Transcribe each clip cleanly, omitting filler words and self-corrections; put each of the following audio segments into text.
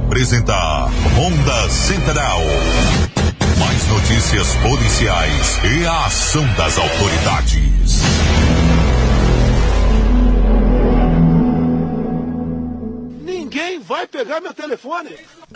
apresenta Ronda Central. Mais notícias policiais e a ação das autoridades. Ninguém vai pegar meu telefone.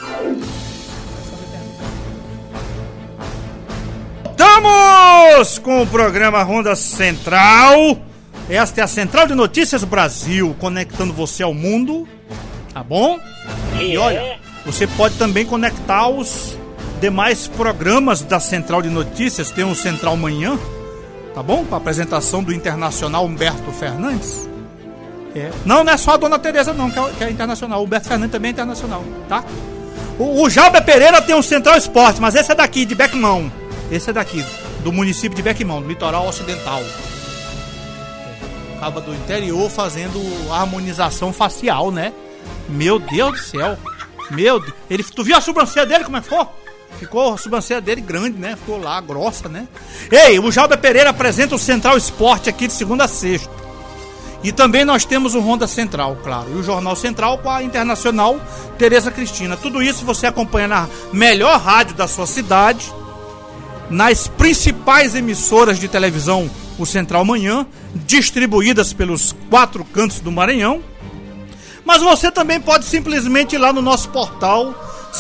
Estamos com o programa Ronda Central. Esta é a Central de Notícias Brasil, conectando você ao mundo, tá bom? E olha, você pode também conectar os demais programas da Central de Notícias. Tem o Central Manhã, tá bom? Com a apresentação do internacional Humberto Fernandes. Não é só a Dona Tereza não, que é internacional. O Humberto Fernandes também é internacional, tá? O Jalber Pereira tem o Central Esporte, mas esse é daqui, de Bequimão. Esse é daqui, do município de Bequimão, do litoral ocidental. Acaba do interior fazendo a harmonização facial, né? Meu Deus do céu. Meu Deus. Tu viu a sobrancelha dele como é que ficou? Ficou a sobrancelha dele grande, né? Ficou lá, grossa, né? Ei, o Jalber Pereira apresenta o Central Esporte aqui de segunda a sexta. E também nós temos o Ronda Central, claro. E o Jornal Central com a internacional Tereza Cristina. Tudo isso você acompanha na melhor rádio da sua cidade, nas principais emissoras de televisão, o Central Manhã, distribuídas pelos 4 cantos do Maranhão. Mas você também pode simplesmente ir lá no nosso portal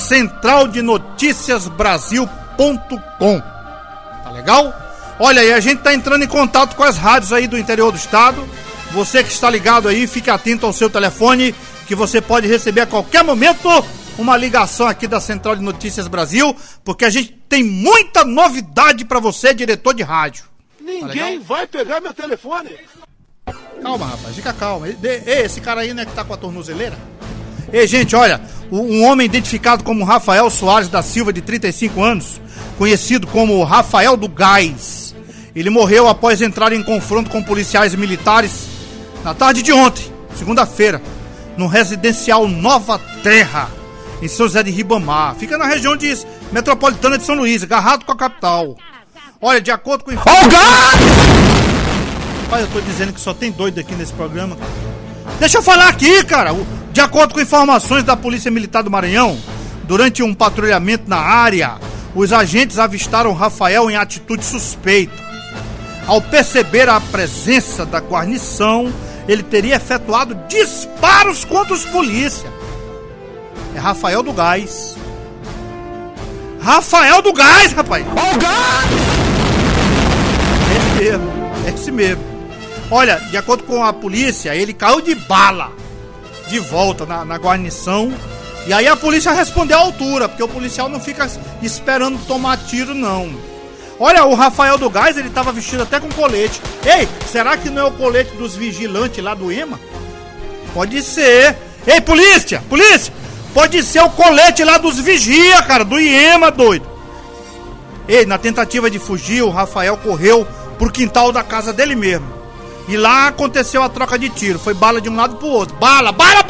centraldenoticiasbrasil.com. Tá legal? Olha aí, a gente tá entrando em contato com as rádios aí do interior do estado. Você que está ligado aí, fique atento ao seu telefone, que você pode receber a qualquer momento uma ligação aqui da Central de Notícias Brasil, porque a gente tem muita novidade pra você, diretor de rádio. Ninguém vai pegar meu telefone. Calma, rapaz, fica calma. Ei, esse cara aí não é que tá com a tornozeleira? Ei, gente, olha, um homem identificado como Rafael Soares da Silva, de 35 anos, conhecido como Rafael do Gás. Ele morreu após entrar em confronto com policiais militares na tarde de ontem, segunda-feira, no residencial Nova Terra, em São José de Ribamar. Fica na região metropolitana de São Luís, agarrado com a capital. Olha, de acordo com... Rapaz, eu tô dizendo que só tem doido aqui nesse programa. Deixa eu falar aqui, cara. De acordo com informações da Polícia Militar do Maranhão, durante um patrulhamento na área, os agentes avistaram Rafael em atitude suspeita. Ao perceber a presença da guarnição, ele teria efetuado disparos contra os polícias. É Rafael do Gás. Rafael do Gás, rapaz! Esse mesmo. Olha, de acordo com a polícia, ele caiu de bala de volta na guarnição. E aí a polícia respondeu à altura, porque o policial não fica esperando tomar tiro, não. Olha, o Rafael do Gás, ele tava vestido até com colete. Ei, será que não é o colete dos vigilantes lá do EMA? Pode ser. Ei, polícia! Pode ser o colete lá dos vigia, cara, do IEMA, doido. Ei, na tentativa de fugir, o Rafael correu pro quintal da casa dele mesmo. E lá aconteceu a troca de tiro. Foi bala de um lado pro outro. Bala! Pá!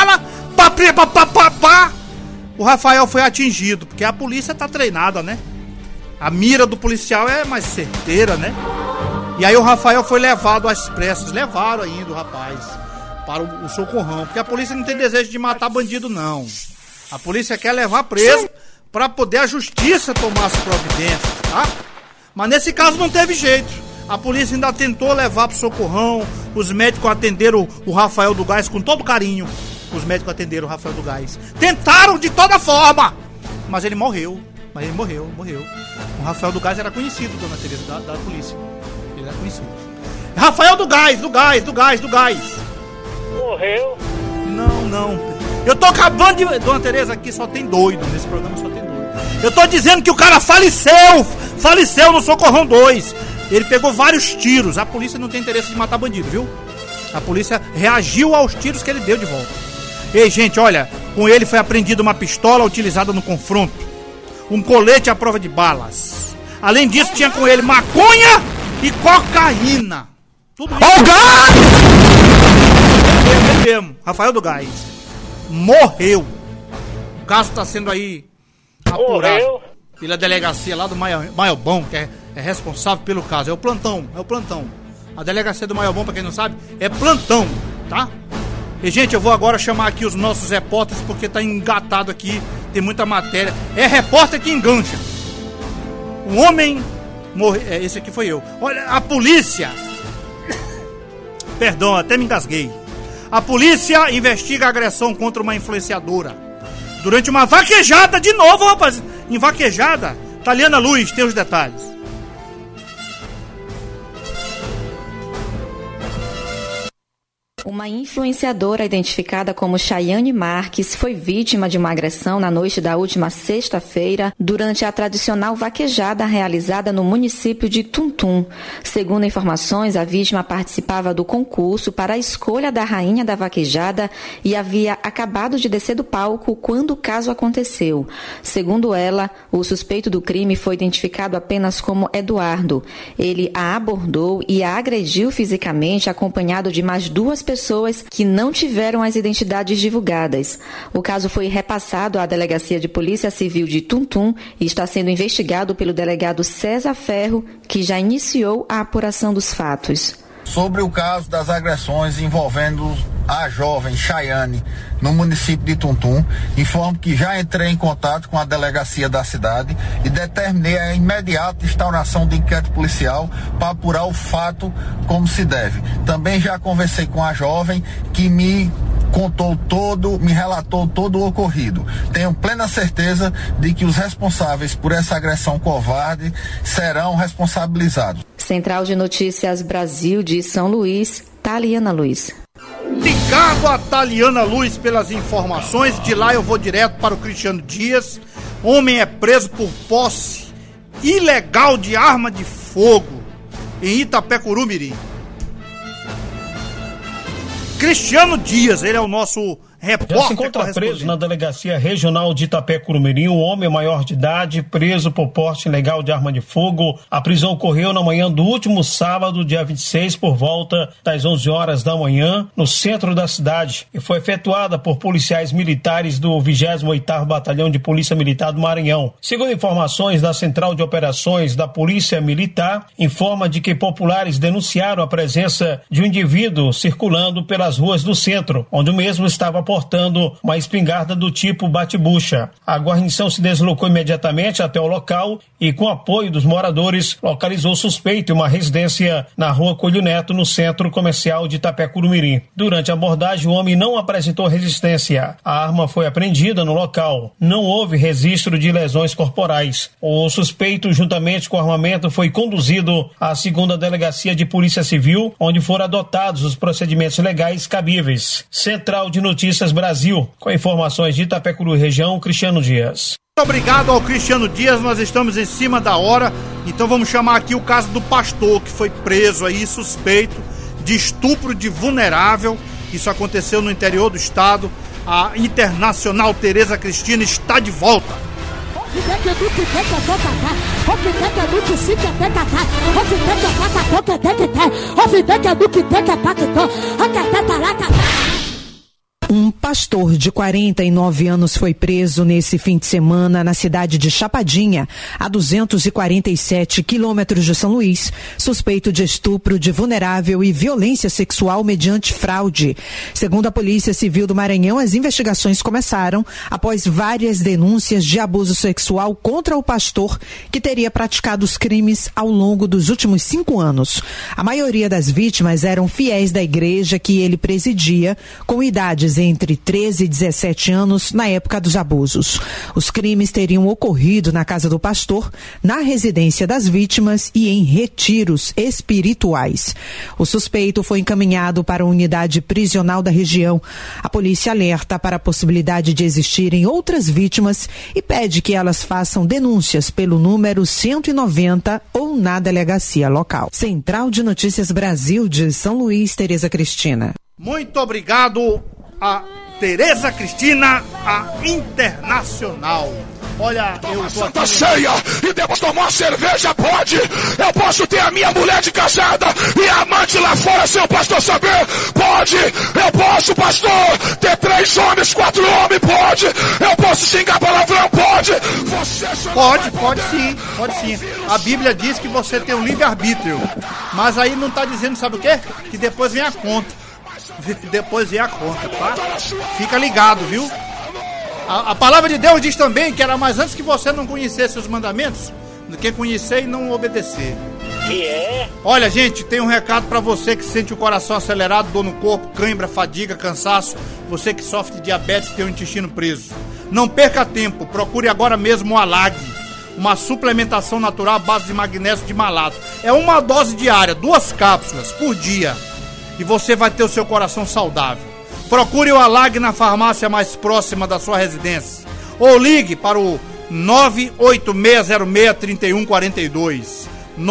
O Rafael foi atingido, porque a polícia tá treinada, né? A mira do policial é mais certeira, né? E aí o Rafael foi levado às pressas. Levaram ainda o rapaz para o socorrão, porque a polícia não tem desejo de matar bandido, não. A polícia quer levar preso para poder a justiça tomar as providências, tá? Mas nesse caso não teve jeito. A polícia ainda tentou levar pro socorrão. Os médicos atenderam o Rafael do Gás com todo carinho. Os médicos atenderam o Rafael do Gás. Tentaram de toda forma, mas ele morreu. Morreu. O Rafael do Gás era conhecido, dona Tereza, da polícia. Ele era conhecido. Rafael do Gás. Morreu? Não. Eu tô acabando de... Dona Tereza, aqui só tem doido. Nesse programa só tem doido. Eu tô dizendo que o cara faleceu no Socorrão 2. Ele pegou vários tiros. A polícia não tem interesse de matar bandido, viu? A polícia reagiu aos tiros que ele deu de volta. Ei, gente, olha, com ele foi apreendida uma pistola utilizada no confronto, um colete à prova de balas. Além disso, tinha com ele maconha e cocaína. Tudo isso. Ele mesmo, Rafael do Gás. Morreu. O caso está sendo aí apurado pela delegacia lá do Maiobão, que é responsável pelo caso. É o plantão. A delegacia do Maiobão, pra quem não sabe, é plantão, tá? E, gente, eu vou agora chamar aqui os nossos repórteres, porque tá engatado aqui, tem muita matéria. É repórter que engancha. Um homem morreu. Esse aqui foi eu. Olha, a polícia. Perdão, até me engasguei. A polícia investiga a agressão contra uma influenciadora durante uma vaquejada de novo, rapaz. Em vaquejada. Taliana Luz tem os detalhes. Uma influenciadora identificada como Chayane Marques foi vítima de uma agressão na noite da última sexta-feira durante a tradicional vaquejada realizada no município de Tuntum. Segundo informações, a vítima participava do concurso para a escolha da rainha da vaquejada e havia acabado de descer do palco quando o caso aconteceu. Segundo ela, o suspeito do crime foi identificado apenas como Eduardo. Ele a abordou e a agrediu fisicamente, acompanhado de mais duas pessoas que não tiveram as identidades divulgadas. O caso foi repassado à Delegacia de Polícia Civil de Tuntum e está sendo investigado pelo delegado César Ferro, que já iniciou a apuração dos fatos. Sobre o caso das agressões envolvendo a jovem Chayane no município de Tuntum, informo que já entrei em contato com a delegacia da cidade e determinei a imediata instauração de inquérito policial para apurar o fato como se deve. Também já conversei com a jovem que me relatou todo o ocorrido. Tenho plena certeza de que os responsáveis por essa agressão covarde serão responsabilizados. Central de Notícias Brasil de São Luís, Taliana Luz. Ligado a Taliana Luz pelas informações, de lá eu vou direto para o Cristiano Dias. Homem é preso por posse ilegal de arma de fogo em Itapecuru-Mirim. Cristiano Dias, ele é o nosso repórter. Já se encontra preso na Delegacia Regional de Itapecuru-Mirim um homem maior de idade preso por porte ilegal de arma de fogo. A prisão ocorreu na manhã do último sábado, dia 26, por volta das 11 horas da manhã, no centro da cidade, e foi efetuada por policiais militares do 28º Batalhão de Polícia Militar do Maranhão. Segundo informações da Central de Operações da Polícia Militar, informa de que populares denunciaram a presença de um indivíduo circulando pelas ruas do centro, onde o mesmo estava portando uma espingarda do tipo bate-bucha. A guarnição se deslocou imediatamente até o local e, com apoio dos moradores, localizou o suspeito em uma residência na rua Coelho Neto, no centro comercial de Itapecuru-Mirim. Durante a abordagem, o homem não apresentou resistência. A arma foi apreendida no local. Não houve registro de lesões corporais. O suspeito, juntamente com o armamento, foi conduzido à 2ª Delegacia de Polícia Civil, onde foram adotados os procedimentos legais cabíveis. Central de Notícias Brasil, com informações de Itapecuru região, Cristiano Dias. Muito obrigado ao Cristiano Dias, nós estamos em cima da hora, então vamos chamar aqui o caso do pastor que foi preso aí, suspeito de estupro de vulnerável. Isso aconteceu no interior do estado. A Internacional Tereza Cristina está de volta. Um pastor de 49 anos foi preso nesse fim de semana na cidade de Chapadinha, a 247 quilômetros de São Luís, suspeito de estupro de vulnerável e violência sexual mediante fraude. Segundo a Polícia Civil do Maranhão, as investigações começaram após várias denúncias de abuso sexual contra o pastor, que teria praticado os crimes ao longo dos últimos 5 anos. A maioria das vítimas eram fiéis da igreja que ele presidia, com idades entre 13 e 17 anos na época dos abusos. Os crimes teriam ocorrido na casa do pastor, na residência das vítimas e em retiros espirituais. O suspeito foi encaminhado para a unidade prisional da região. A polícia alerta para a possibilidade de existirem outras vítimas e pede que elas façam denúncias pelo número 190 ou na delegacia local. Central de Notícias Brasil de São Luís, Tereza Cristina. Muito obrigado a Tereza Cristina, a Internacional. Olha, eu tô Santa Ceia e depois tomar uma cerveja, pode? Eu posso ter a minha mulher de casada e a amante lá fora sem o pastor saber? Pode? Eu posso, pastor, ter 3 homens, 4 homens, pode? Eu posso xingar palavrão, pode? Pode sim. A Bíblia diz que você tem um livre-arbítrio, mas aí não tá dizendo, sabe o quê? Que depois vem a conta. Depois vem a conta, tá? Fica ligado, viu? A palavra de Deus diz também que era mais antes que você não conhecesse os mandamentos do que conhecer e não obedecer. Olha, gente, tem um recado pra você que sente o coração acelerado, dor no corpo, cãibra, fadiga, cansaço. Você que sofre de diabetes e tem o intestino preso. Não perca tempo, procure agora mesmo o Alag, uma suplementação natural à base de magnésio de malato. É uma dose diária, 2 cápsulas por dia, e você vai ter o seu coração saudável. Procure o Alag na farmácia mais próxima da sua residência, ou ligue para o 98606-3142.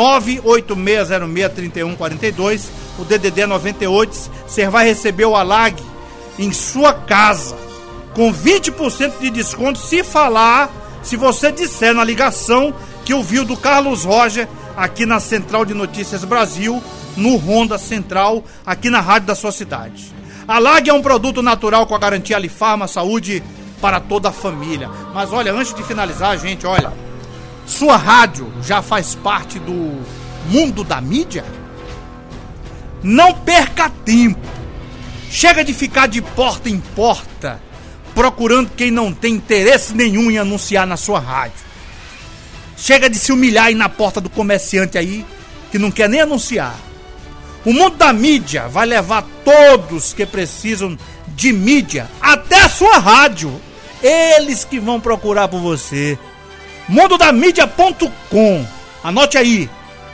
98606-3142, o DDD 98. Você vai receber o Alag em sua casa com 20% de desconto se você disser na ligação que ouviu do Carlos Roger aqui na Central de Notícias Brasil, no Ronda Central, aqui na rádio da sua cidade. Alag é um produto natural com a garantia Alifarma, saúde para toda a família. Mas olha, antes de finalizar, gente, olha, sua rádio já faz parte do mundo da mídia? Não perca tempo. Chega de ficar de porta em porta procurando quem não tem interesse nenhum em anunciar na sua rádio. Chega de se humilhar aí na porta do comerciante aí que não quer nem anunciar. O mundo da mídia vai levar todos que precisam de mídia até a sua rádio. Eles que vão procurar por você. Mundodamídia.com. Anote aí.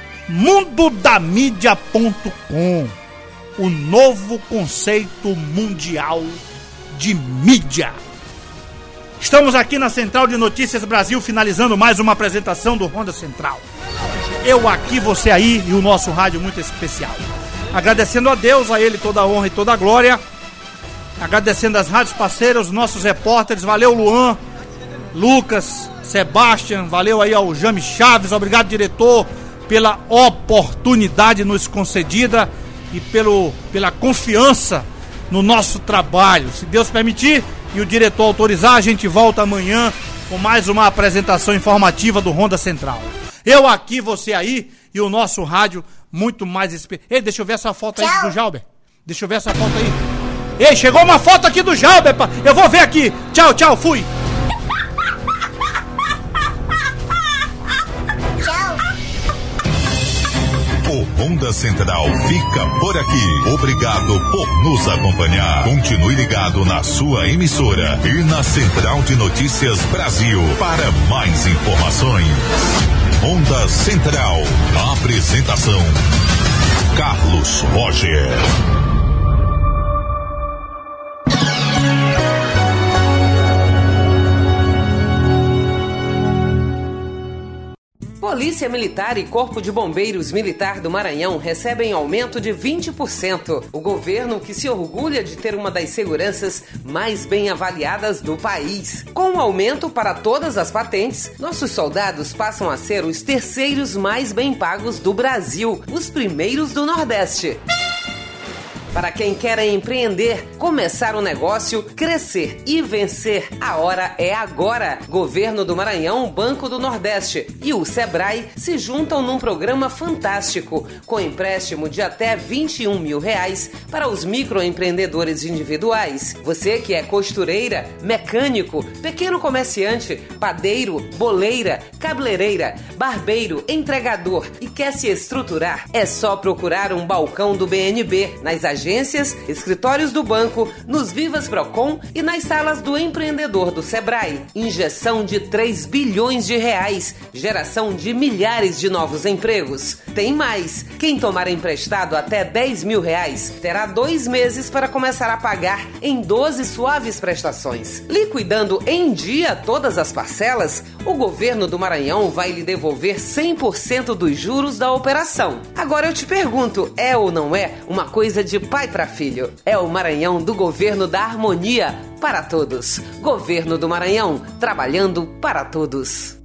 Mundodamídia.com. O novo conceito mundial de mídia. Estamos aqui na Central de Notícias Brasil, finalizando mais uma apresentação do Ronda Central. Eu aqui, você aí e o nosso rádio muito especial. Agradecendo a Deus, a Ele toda a honra e toda a glória. Agradecendo as rádios parceiras, os nossos repórteres. Valeu, Luan, Lucas, Sebastião, valeu aí ao Jame Chaves, obrigado, diretor, pela oportunidade nos concedida e pela confiança no nosso trabalho. Se Deus permitir e o diretor autorizar, a gente volta amanhã com mais uma apresentação informativa do Ronda Central. Eu aqui, você aí e o nosso rádio muito mais especial. Ei, deixa eu ver essa foto aí do Jalber. Deixa eu ver essa foto aí. Ei, chegou uma foto aqui do Jalber, eu vou ver aqui. Tchau, tchau, fui. O Ronda Central fica por aqui. Obrigado por nos acompanhar. Continue ligado na sua emissora e na Central de Notícias Brasil para mais informações. Ronda Central. Apresentação: Carlos Roger. Polícia Militar e Corpo de Bombeiros Militar do Maranhão recebem aumento de 20%. O governo, que se orgulha de ter uma das seguranças mais bem avaliadas do país. Com o aumento para todas as patentes, nossos soldados passam a ser os terceiros mais bem pagos do Brasil, os primeiros do Nordeste. Para quem quer empreender, começar um negócio, crescer e vencer, a hora é agora. Governo do Maranhão, Banco do Nordeste e o Sebrae se juntam num programa fantástico, com empréstimo de até R$21 mil para os microempreendedores individuais. Você que é costureira, mecânico, pequeno comerciante, padeiro, boleira, cabeleireira, barbeiro, entregador e quer se estruturar, é só procurar um balcão do BNB nas agências, escritórios do banco, nos Vivas Procon e nas salas do empreendedor do Sebrae. Injeção de R$3 bilhões, geração de milhares de novos empregos. Tem mais, quem tomar emprestado até R$10 mil terá 2 meses para começar a pagar em 12 suaves prestações. Liquidando em dia todas as parcelas, o governo do Maranhão vai lhe devolver 100% dos juros da operação. Agora eu te pergunto, é ou não é uma coisa de pai para filho? É o Maranhão do governo da harmonia para todos. Governo do Maranhão, trabalhando para todos.